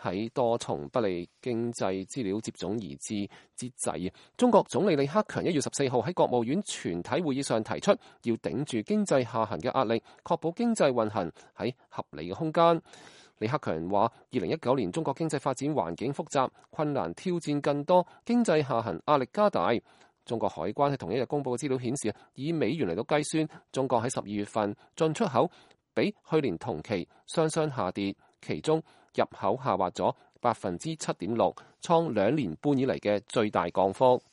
喺多重不利經濟資料接踵而至之際，中國總理李克強1月14號喺國務院全體會議上提出，要頂住經濟下行嘅壓力，確保經濟運行喺合理嘅空間。李克強話：2019年中國經濟發展環境複雜，困難挑戰更多，經濟下行壓力加大。中國海關喺同一日公布嘅資料顯示，以美元嚟到計算，中國喺12月份進出口比去年同期雙下跌，其中入口下滑咗7.6%，創2年半以嚟嘅最大降幅。